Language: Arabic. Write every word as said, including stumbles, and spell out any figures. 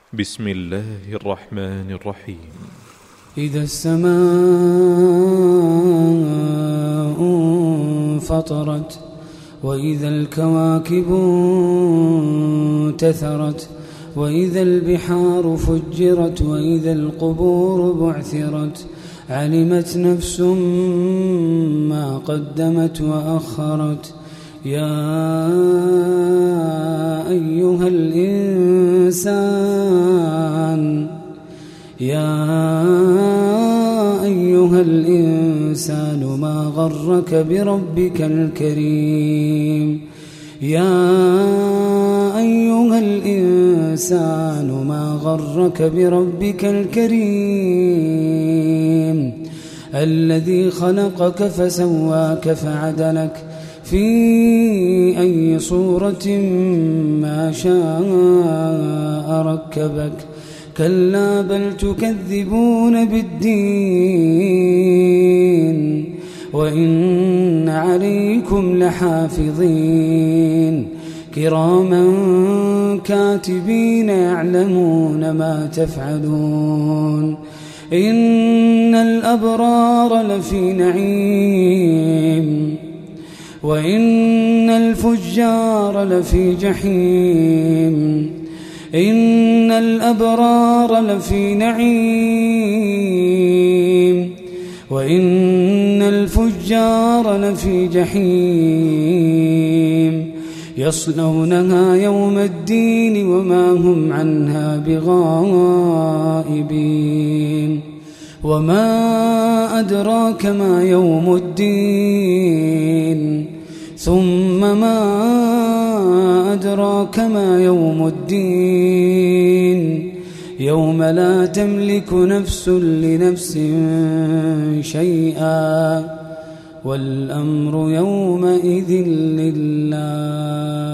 بسم الله الرحمن الرحيم. إذا السماء انفطرت وإذا الكواكب انتثرت وإذا البحار فجرت وإذا القبور بعثرت علمت نفس ما قدمت وأخرت. يا أيها الإنسان يا أيها الإنسان ما غرك بربك الكريم يا أيها الإنسان ما غرك بربك الكريم الذي خلقك فسواك فعدلك في أي صورة ما شاء ركبك. كلا بل تكذبون بالدين وإن عليكم لحافظين كراما كاتبين يعلمون ما تفعلون. إن الأبرار لفي نعيم وإن الفجار لفي جحيم. إن الأبرار لفي نعيم وإن الفجار لفي جحيم يصلونها يوم الدين وما هم عنها بغائبين. وما أدراك ما يوم الدين ثم ما أدراك ما يوم الدين يوم لا تملك نفس لنفس شيئا والأمر يومئذ لله.